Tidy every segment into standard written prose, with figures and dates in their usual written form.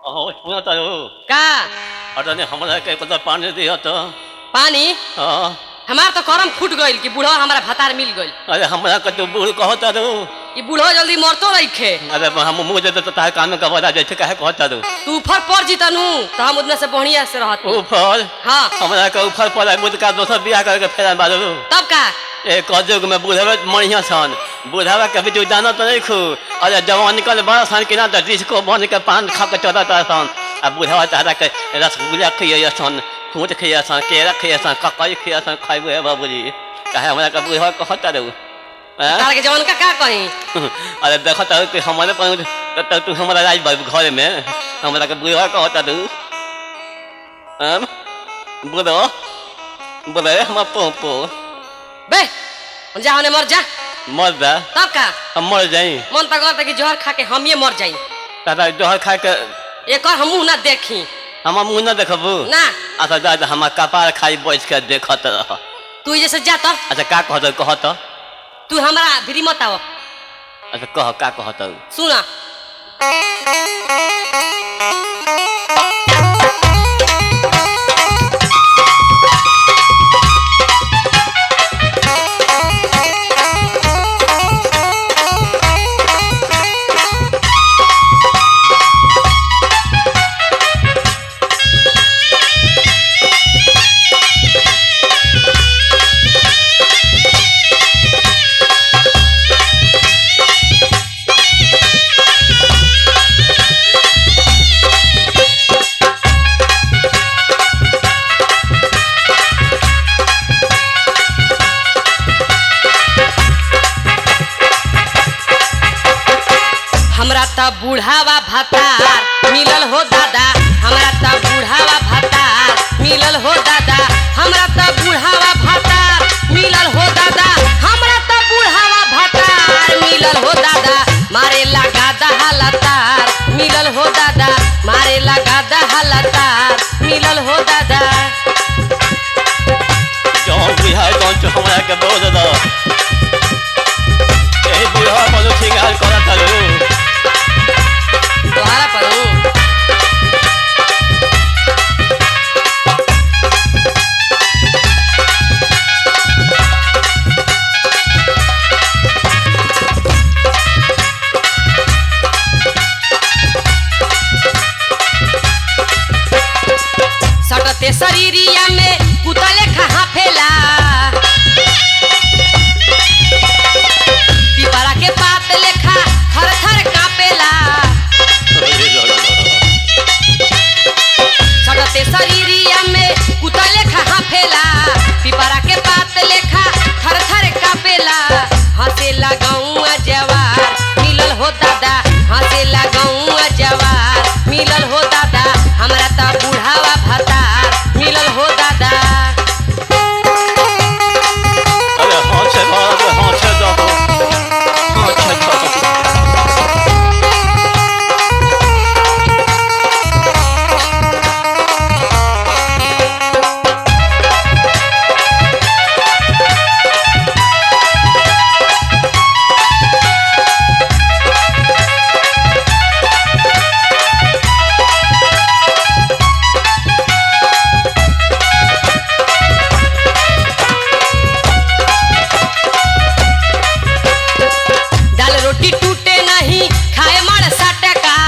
अहो सुना तारो का अरे हमरा के कदा पानी दिया तो पानी हाँ हमार तो करम फूट गइल कि बूढ़ो हमारा भतार मिल गइल। अरे हमरा के तो बूढ़ कहता रो कि बूढ़ो जल्दी मरतो रखे। अरे हम मुंह दे तो तार कान में गबरा जैसे कहे कहता रो तू ऊपर पड़ जीतनु तो हम उतना से बढ़िया से रहत। ऊपर हाँ हमरा के ऊपर पर मुझ का दोसर बियाह करके फेरा मारो तब का एक कजुग में बुढ़ावे मणिया सन बुढ़ावा के भी जाना तो नहीं खू अरे जवान निकल बड़ा सन कि ना डिस्को बन के पान खा के चलता सन अब बुढ़ावा तारा के रसगुल्ला खिया सन फूट खिया सन केरा खिया सन ककई खिया सन खाइबो है बाबूजी कहे हमरा के बुढ़ावा कहता रहू तार के जवान का कहीं। अरे देखता कि हमारे पर तू हमारा राज घर में हमरा के बुढ़ावा कहता रहू बोलो बोले हम पोपो बे जा होने मर जा मर जा तब का हम मर जाई मन तक करता कि जहर खा के हम ये मर जाई तारा जहर खा के एक और हमू ना देखी हम मुँह न देखबू ना। अच्छा जा हम कपार खाई बैठ के देखत रह तू जैसे जा तो अच्छा का कहत तू हमारा भिरी मत आओ। अच्छा कह का कहत सुना हमरा त बूढ़ावा भतार मिलल हो दादा हमरा त बूढ़ावा भतार मिलल हो दादा हमरा त बूढ़ावा भतार मिलल हो दादा हमरा त बूढ़ावा भतार मिलल हो दादा मारे लगा दहलतार मिलल हो दादा मारे लगा दहलतार मिलल हो दादा। जौन बुझाए तौन हमरा के बोल दो यही बुढ़ा पर सिंगार करत रहू तोहरा परू सटते शरीरिया में कुतले खा फेला पिपरा के पात लेखा थर थर कापेला सटते शरीरिया में कुतले खा फेला पिपरा के पात लेखा थर थर कापेला हंसे लगाऊं जवार मिलल हो दादा हंसे लगाऊं जवार मिलल हो दादा हमरा त बूढ़ावा भतार मिलल हो दादा। अरे हाथ से दो दाल रोटी टूटे नहीं खाए मड़ सटका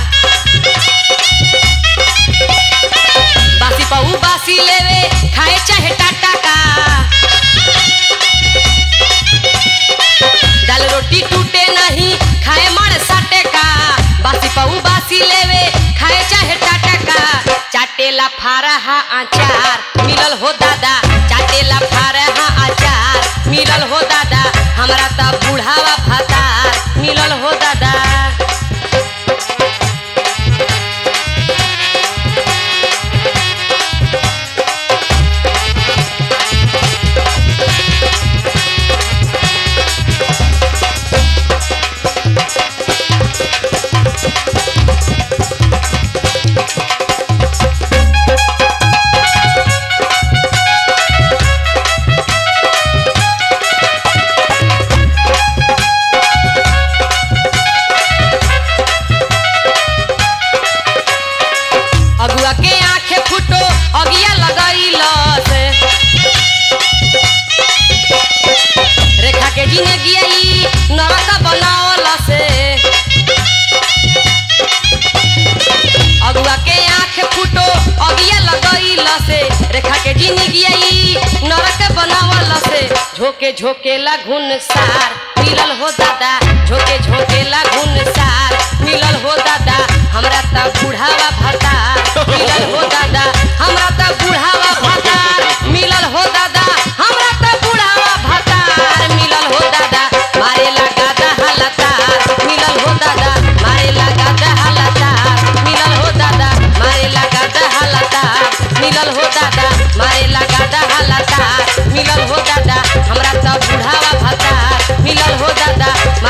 बासी पऊ बासी लेवे खाए चाहे टाटा दाल रोटी टूटे नहीं खाए मड़ सटका बासी पऊ बासी लेवे खाए चाहे टाटा चाटेला फारहा अचार मिलल हो दादा चाटेला फारहा अचार मिलल हो दादा हमरा त बूढ़ावा भतार मिलल हो दादा। झोके झोकेला घुनसार मिलल हो दादा झोके झोकेला घुनसार मिलल हो दादा हमरा त बुढ़ावा भतार मिलल हो दादा हमरा त बुढ़ावा भतार मिलल हो दादा हमरा त बुढ़ावा भतार मिलल हो दादा मारे लगा दहलतार मिलल हो दादा मारे लगा दहलतार मिलल हो दादा मारे लगा दहलतार मिलल हो दादा मारे लगा दहलतार मिलल हो दादा हमरा त बुढ़ावा भतार मिलल हो दादा